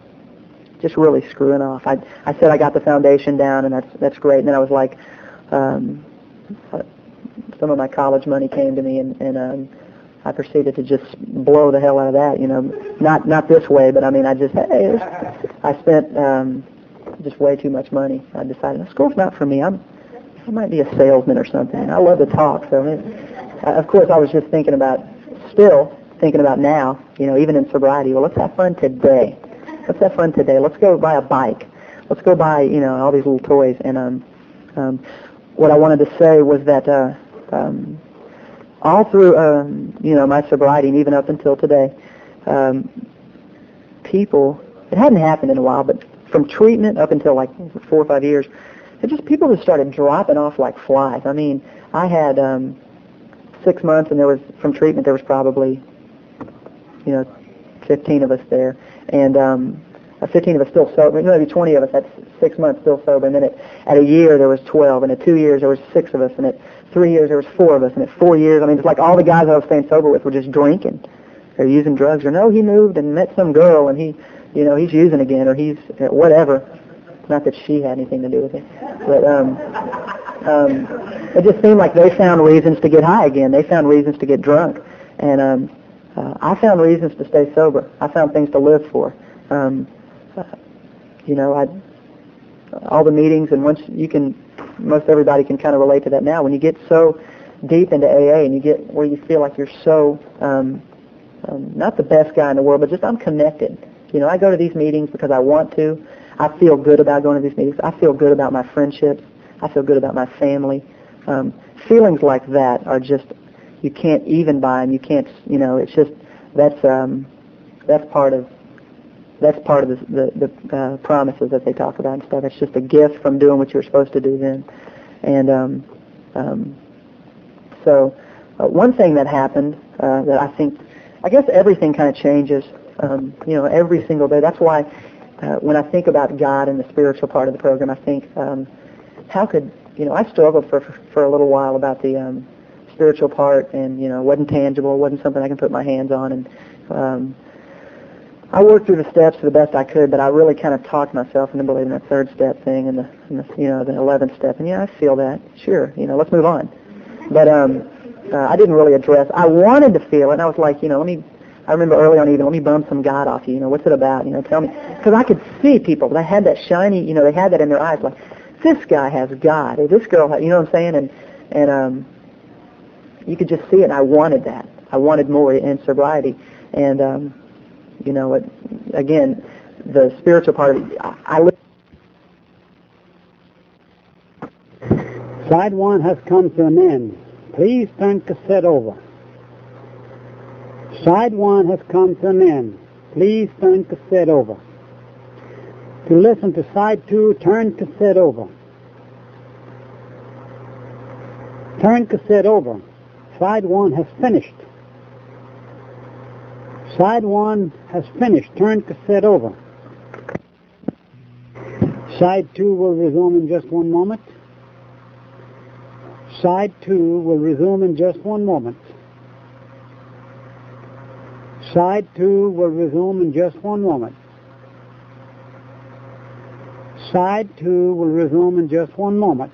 just really screwing off. I I said I got the foundation down, and that's that's great. And then I was like, um, uh, some of my college money came to me, and, and um, I proceeded to just blow the hell out of that. You know, not not this way, but I mean, I just hey, I spent um, just way too much money. I decided school's not for me. I'm I might be a salesman or something. I love to talk, so I mean, uh, of course I was just thinking about, still thinking about now, you know, even in sobriety, well, let's have fun today. Let's have fun today. Let's go buy a bike. Let's go buy, you know, all these little toys. And um, um, what I wanted to say was that uh, um, all through, um, you know, my sobriety and even up until today, um, people, it hadn't happened in a while, but from treatment up until like four or five years, it just people just started dropping off like flies. I mean, I had um, six months, and there was from treatment there was probably, you know, fifteen of us there, and um, uh, fifteen of us still sober. Maybe twenty of us at six months still sober, and then at, at a year there was twelve, and at two years there was six of us, and at three years there was four of us, and at four years, I mean, it's like all the guys I was staying sober with were just drinking, or using drugs, or no, he moved and met some girl, and he, you know, he's using again, or he's uh, whatever. Not that she had anything to do with it, but um, um, it just seemed like they found reasons to get high again. They found reasons to get drunk, and um, uh, I found reasons to stay sober. I found things to live for. Um, uh, you know, I all the meetings, and once you can, most everybody can kind of relate to that now. When you get so deep into A A, and you get where you feel like you're so um, um, not the best guy in the world, but just I'm connected. You know, I go to these meetings because I want to. I feel good about going to these meetings. I feel good about my friendships. I feel good about my family. Um, feelings like that are just, you can't even buy them. You can't, you know, it's just, that's um, that's part of, that's part of the, the, the uh, promises that they talk about and stuff. It's just a gift from doing what you were supposed to do then. And um, um, so uh, one thing that happened uh, that I think, I guess everything kind of changes, um, you know, every single day. That's why uh, when I think about God and the spiritual part of the program, I think, um, how could, you know, I struggled for for a little while about the um, spiritual part, and, you know, it wasn't tangible, it wasn't something I can put my hands on, and um, I worked through the steps the best I could, but I really kind of talked myself into believing that third step thing and the, and the you know, the eleventh step. And yeah, I feel that. Sure, you know, let's move on. But um, uh, I didn't really address. I wanted to feel it, and I was like, you know, let me. I remember early on even, let me bum some God off you. You know, what's it about? You know, tell me, because I could see people that had that shiny, you know, they had that in their eyes, like this guy has God, or this girl, has, you know what I'm saying? And and um, you could just see it. And I wanted that. I wanted more in sobriety, and um. You know, it, again, the spiritual part of it, I, I live.
Side one has come to an end. Please turn cassette over. Side one has come to an end. Please turn cassette over. To listen to side two, turn cassette over. Turn cassette over. Side one has finished. Side one has finished. Turn cassette over. Side two will resume in just one moment. Side two will resume in just one moment. Side two will resume in just one moment. Side two will resume in just one moment.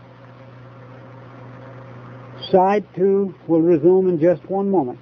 Side two will resume in just one moment.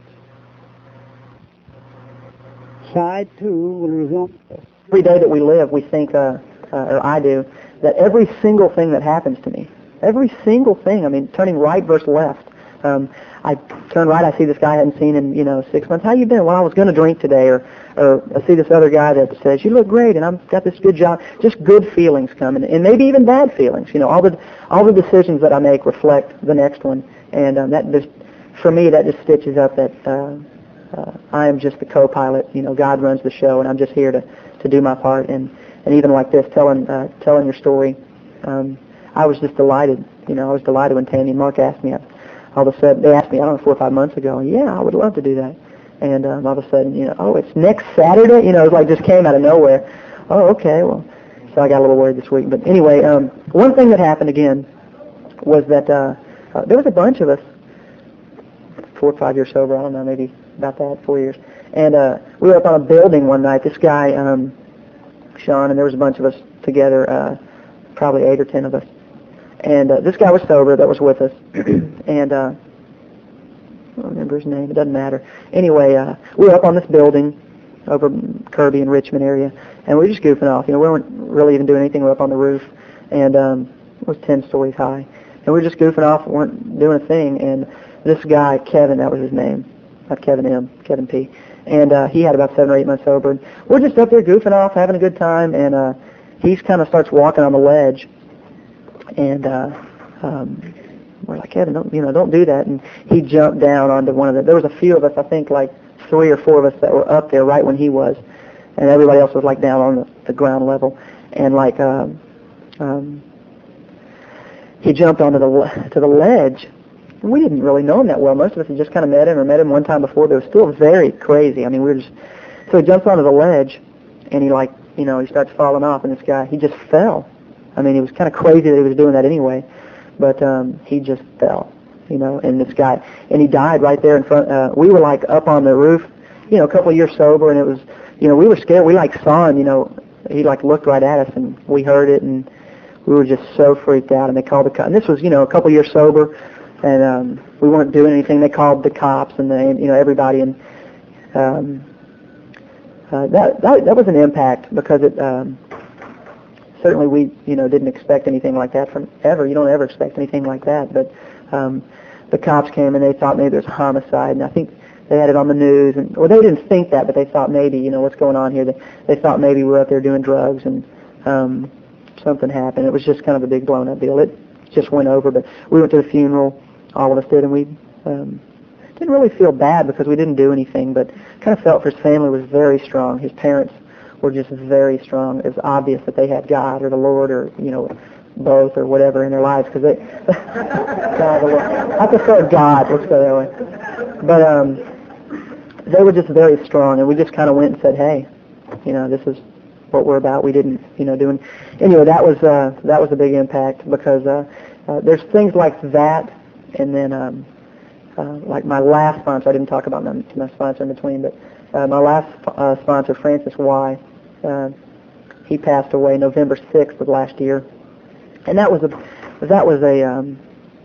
Side two will resume.
Every day that we live, we think, uh, uh, or I do, that every single thing that happens to me, every single thing, I mean, turning right versus left. Um, I turn right, I see this guy I hadn't seen in, you know, six months. How you been? Well, I was going to drink today. Or, or I see this other guy that says, you look great, and I've got this good job. Just good feelings coming, and maybe even bad feelings. You know, all the all the decisions that I make reflect the next one. And um, that just, for me, that just stitches up that uh, uh, I am just the co-pilot. You know, God runs the show, and I'm just here to, to do my part. And, and even like this, telling uh, telling your story, um, I was just delighted. You know, I was delighted when Tammy and Mark asked me. I, all of a sudden, they asked me, I don't know, four or five months ago, yeah, I would love to do that. And um, all of a sudden, you know, oh, it's next Saturday? You know, it like just came out of nowhere. Oh, okay, well, so I got a little worried this week. But anyway, um, one thing that happened again was that uh, uh, there was a bunch of us, four or five years sober, I don't know, maybe about that, four years. And uh, we were up on a building one night, this guy, um, Sean, and there was a bunch of us together, uh, probably eight or ten of us. And uh, this guy was sober that was with us, and uh, I don't remember his name. It doesn't matter. Anyway, uh, we were up on this building over Kirby and Richmond area, and we were just goofing off. You know, we weren't really even doing anything. We were up on the roof, and um, it was ten stories high, and we were just goofing off. We weren't doing a thing. And this guy, Kevin, that was his name, not Kevin M, Kevin P. And uh, he had about seven or eight months sober. And we're just up there goofing off, having a good time, and uh, he kind of starts walking on the ledge. And uh, um, we're like, Kevin, don't, you know, don't do that. And he jumped down onto one of the, there was a few of us, I think like three or four of us that were up there right when he was. And everybody else was like down on the, the ground level. And like, um, um, he jumped onto the, to the ledge. And we didn't really know him that well. Most of us had just kind of met him or met him one time before, but it was still very crazy. I mean, we were just, so he jumps onto the ledge and he like, you know, he starts falling off, and this guy, he just fell. I mean, it was kind of crazy that he was doing that anyway, but um, he just fell, you know, and this guy, and he died right there in front. Uh, we were like up on the roof, you know, a couple of years sober, and it was, you know, we were scared. We like saw him, you know, he like looked right at us, and we heard it, and we were just so freaked out. And they called the cops. And this was, you know, a couple of years sober, and um, we weren't doing anything. They called the cops and they, you know, everybody, and um, uh, that that that was an impact because it. Um, Certainly we, you know, didn't expect anything like that from ever. You don't ever expect anything like that. But um, the cops came and they thought maybe there's a homicide, and I think they had it on the news. And well, they didn't think that, but they thought maybe, you know, what's going on here? They, they thought maybe we were out there doing drugs and um, something happened. It was just kind of a big blown-up deal. It just went over. But we went to the funeral, all of us did, and we um, didn't really feel bad because we didn't do anything, but kind of felt for his family was very strong. His parents were just very strong. It was obvious that they had God or the Lord or, you know, both or whatever in their lives, because they, I prefer God, let's go that way. But um, they were just very strong, and we just kind of went and said, hey, you know, this is what we're about. We didn't, you know, doing, anyway, that was, uh, that was a big impact, because uh, uh, there's things like that, and then um, uh, like my last sponsor, I didn't talk about my, my sponsor in between, but uh, my last uh, sponsor, Francis Y., uh, he passed away November sixth of last year. And that was a, that was a, um,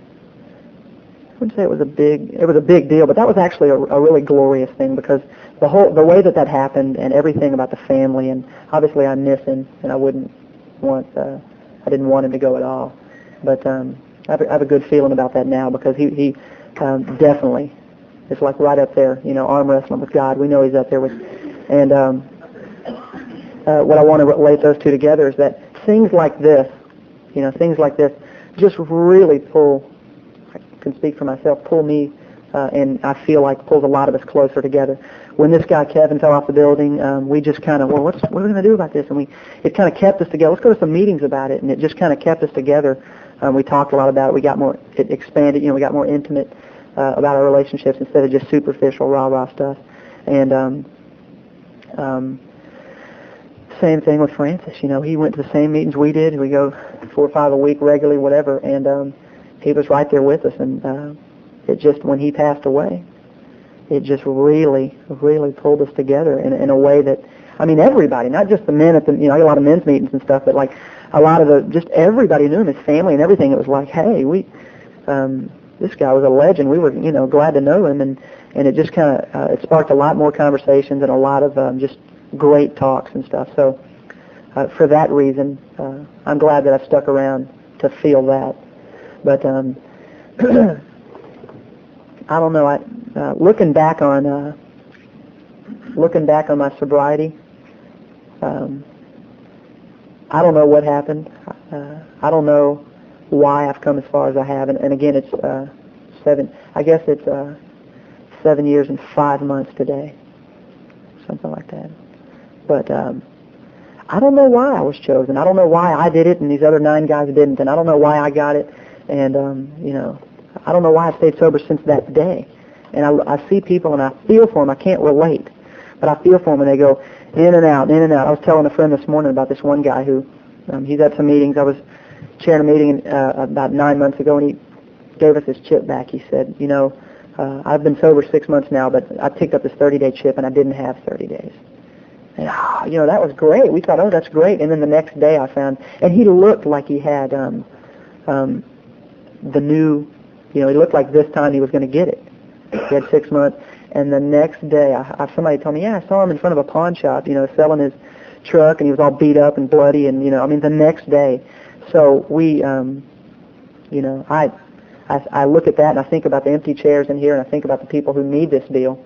I wouldn't say it was a big, it was a big deal, but that was actually a, a really glorious thing, because the whole, the way that that happened and everything about the family, and obviously I miss him, and I wouldn't want, uh, I didn't want him to go at all. But um, I, have a, I have a good feeling about that now, because he, he um, definitely is like right up there, you know, arm wrestling with God. We know he's up there with, and um, uh, what I want to relate those two together is that things like this, you know, things like this just really pull, I can speak for myself, pull me, uh, and I feel like pulls a lot of us closer together. When this guy Kevin fell off the building, um, we just kind of, well, what's, what are we going to do about this? And we, it kind of kept us together. Let's go to some meetings about it, and it just kind of kept us together. Um, we talked a lot about it. We got more, it expanded, you know, we got more intimate uh, about our relationships instead of just superficial rah-rah stuff. And um, um, same thing with Francis. You know, he went to the same meetings we did. We go four or five a week regularly, whatever, and um, he was right there with us. And uh, it just, when he passed away, it just really, really pulled us together in, in a way that, I mean, everybody, not just the men at the, you know, I get a lot of men's meetings and stuff, but like a lot of the, just everybody knew him, his family and everything. It was like, hey, we, um, this guy was a legend. We were, you know, glad to know him, and, and it just kind of, uh, it sparked a lot more conversations and a lot of um, just great talks and stuff. So uh, for that reason, uh, I'm glad that I've stuck around to feel that. But um, I don't know. I, uh, looking back on uh, looking back on my sobriety, um, I don't know what happened. Uh, I don't know why I've come as far as I have. And, and again, it's uh, seven. I guess it's uh, seven years and five months today, something like that. But um, I don't know why I was chosen. I don't know why I did it and these other nine guys didn't. And I don't know why I got it. And, um, you know, I don't know why I stayed sober since that day. And I, I see people and I feel for them. I can't relate. But I feel for them, and they go in and out, in and out. I was telling a friend this morning about this one guy who, um, he's at some meetings. I was chairing a meeting uh, about nine months ago, and he gave us his chip back. He said, you know, uh, I've been sober six months now, but I picked up this thirty-day chip, and I didn't have thirty days. And, oh, you know, that was great. We thought, oh, that's great. And then the next day I found, and he looked like he had um, um, the new, you know, he looked like this time he was going to get it. He had six months. And the next day, I, I, somebody told me, yeah, I saw him in front of a pawn shop, you know, selling his truck, and he was all beat up and bloody, and, you know, I mean, the next day. So we, um, you know, I, I, I look at that, and I think about the empty chairs in here, and I think about the people who need this deal,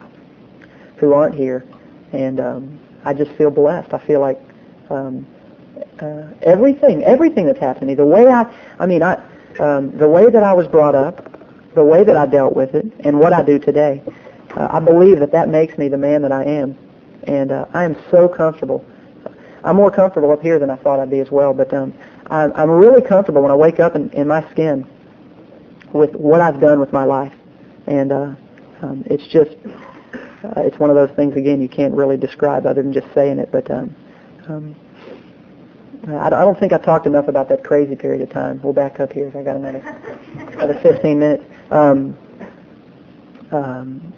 who aren't here, and um, I just feel blessed. I feel like um, uh, everything, everything that's happened to me, the way I, I mean, I, um, the way that I was brought up, the way that I dealt with it, and what I do today, Uh, I believe that that makes me the man that I am, and uh, I am so comfortable. I'm more comfortable up here than I thought I'd be as well, but um, I'm, I'm really comfortable when I wake up in, in my skin with what I've done with my life, and uh, um, it's just, uh, it's one of those things, again, you can't really describe other than just saying it, but um, um, I, I don't think I talked enough about that crazy period of time. We'll back up here. I got another, another fifteen minutes. Um, um,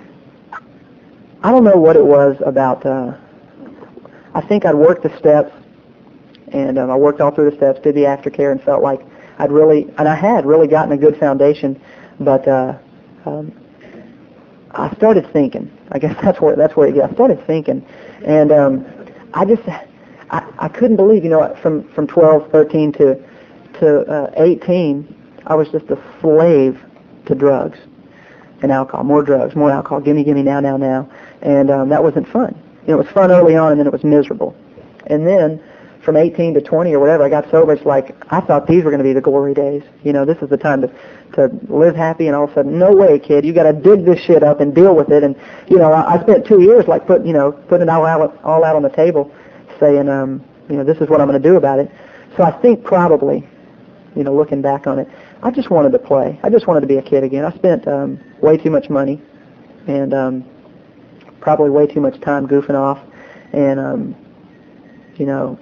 I don't know what it was about, uh, I think I'd worked the steps, and um, I worked all through the steps, did the aftercare, and felt like I'd really, and I had really gotten a good foundation, but uh, um, I started thinking. I guess that's where, that's where it gets. I started thinking, and um, I just, I, I couldn't believe, you know, from, from twelve, thirteen to, to uh, eighteen, I was just a slave to drugs and alcohol, more drugs, more alcohol, gimme, gimme, now, now, now. And um, that wasn't fun. You know, it was fun early on, and then it was miserable. And then from eighteen to twenty or whatever, I got sober. It's like I thought these were going to be the glory days. You know, this is the time to to live happy. And all of a sudden, no way, kid, you got to dig this shit up and deal with it. And you know, I, I spent two years like put you know putting it all out all out on the table, saying, um, you know, this is what I'm going to do about it. so I think probably, you know, looking back on it, I just wanted to play. I just wanted to be a kid again. I spent um, way too much money and um, probably way too much time goofing off. And, um, you know,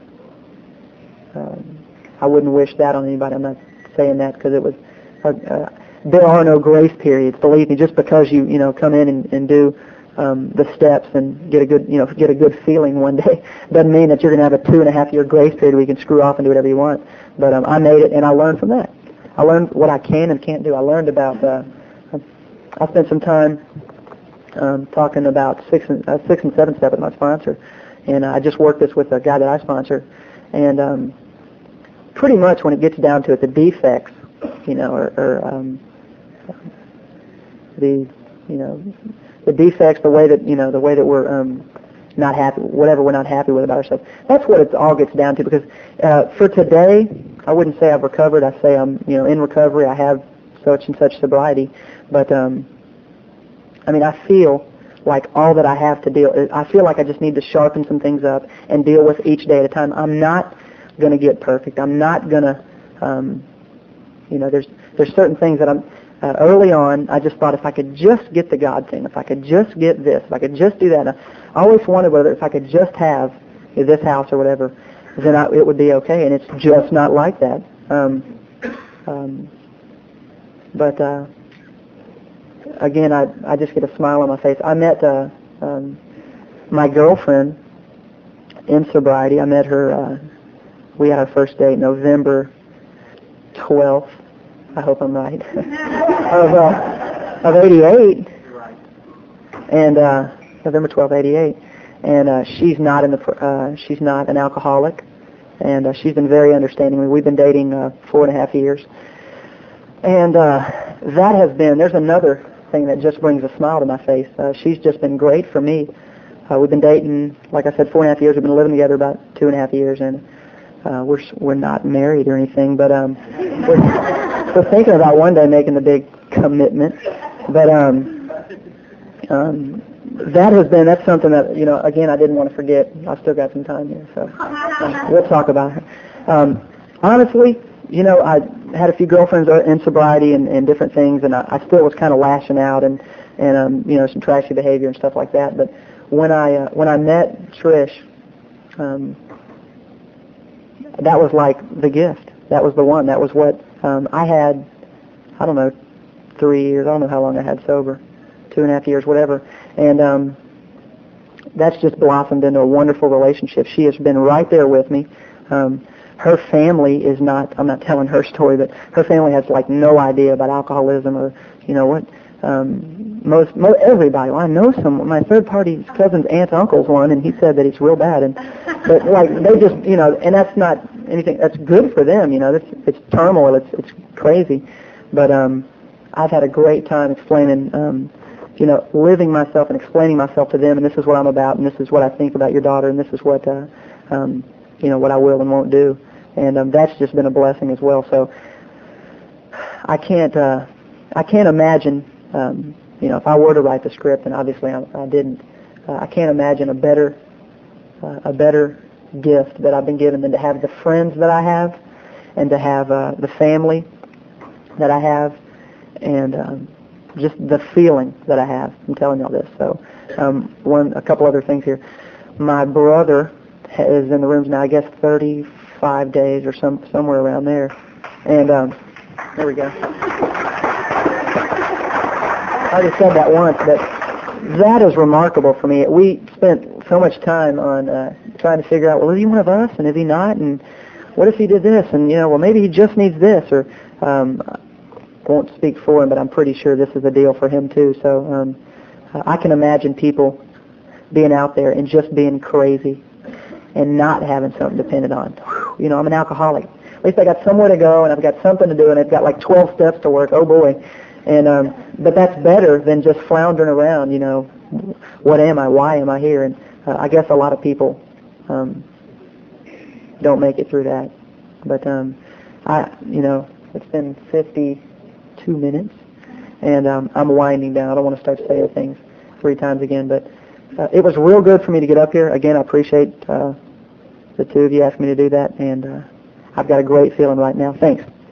um, I wouldn't wish that on anybody. I'm not saying that because it was, uh, uh, there are no grace periods. Believe me, just because you, you know, come in and, and do um, the steps and get a good, you know, get a good feeling one day doesn't mean that you're going to have a two and a half year grace period where you can screw off and do whatever you want. But um, I made it, and I learned from that. I learned what I can and can't do. I learned about. Uh, I spent some time um, talking about six and uh, six and seven step with my sponsor, and uh, I just worked this with a guy that I sponsor, and um, pretty much when it gets down to it, the defects, you know, or, or um, the, you know, the defects, the way that you know, the way that we're um, not happy, whatever we're not happy with about ourselves. That's what it all gets down to. Because uh, for today, I wouldn't say I've recovered. I say I'm, you know, in recovery. I have such and such sobriety, but um, I mean, I feel like all that I have to deal. I feel like I just need to sharpen some things up and deal with each day at a time. I'm not going to get perfect. I'm not going to, um, you know, there's there's certain things that I'm. Uh, early on, I just thought if I could just get the God thing, if I could just get this, if I could just do that. And I always wondered whether if I could just have this house or whatever, then I, it would be okay. And it's just not like that. Um, um, but uh, again, I I just get a smile on my face. I met uh, um, my girlfriend in sobriety. I met her. Uh, we had our first date November twelfth. I hope I'm right. of uh, of eighty-eight. And uh, November twelfth, eighty-eight. And uh, she's not in the uh, she's not an alcoholic, and uh, she's been very understanding. We've been dating uh, four and a half years, and uh, that has been. There's another thing that just brings a smile to my face. Uh, she's just been great for me. Uh, we've been dating, like I said, four and a half years. We've been living together about two and a half years, and uh, we're we're not married or anything, but um, we're, we're thinking about one day making the big commitment. But um, um, that has been that's something that you know. Again, I didn't want to forget. I've still got some time here, so uh, we'll talk about her. Um, honestly, you know, I had a few girlfriends in sobriety and, and different things, and I, I still was kind of lashing out and and um, you know, some trashy behavior and stuff like that. But when I uh, when I met Trish, um, that was like the gift. That was the one. That was what um, I had. I don't know, three years. I don't know how long I had sober, two and a half years, whatever. And um, that's just blossomed into a wonderful relationship. She has been right there with me. Um, her family is not. I'm not telling her story, but her family has like no idea about alcoholism or you know what. Um, most, most everybody. Well, I know some. My third party cousin's aunt, uncle's one, and he said that it's real bad. And but like they just, you know, and that's not anything. That's good for them, you know. It's it's turmoil. It's it's crazy. But um, I've had a great time explaining, um, you know, living myself and explaining myself to them. And this is what I'm about, and this is what I think about your daughter, and this is what, uh, um, you know, what I will and won't do. And um, that's just been a blessing as well. So I can't, uh, I can't imagine. Um, you know, if I were to write the script, and obviously I, I didn't, uh, I can't imagine a better, uh, a better gift that I've been given than to have the friends that I have, and to have uh, the family that I have, and um, just the feeling that I have. I'm telling you all this. So, um, one, a couple other things here. My brother is in the rooms now. I guess thirty-five days or some somewhere around there, and um, there we go. I already said that once, but that is remarkable for me. We spent so much time on uh, trying to figure out, well, is he one of us, and is he not, and what if he did this, and, you know, well, maybe he just needs this, or um, I won't speak for him, but I'm pretty sure this is a deal for him, too. So um, I can imagine people being out there and just being crazy and not having something dependent on. You know, I'm an alcoholic. At least I got somewhere to go, and I've got something to do, and I've got like twelve steps to work. Oh, boy. And um, but that's better than just floundering around. You know, what am I? Why am I here? And uh, I guess a lot of people um, don't make it through that. But um, I, you know, it's been fifty-two minutes, and um, I'm winding down. I don't want to start saying things three times again, but uh, it was real good for me to get up here. Again, I appreciate uh, the two of you asking me to do that, and uh, I've got a great feeling right now. Thanks.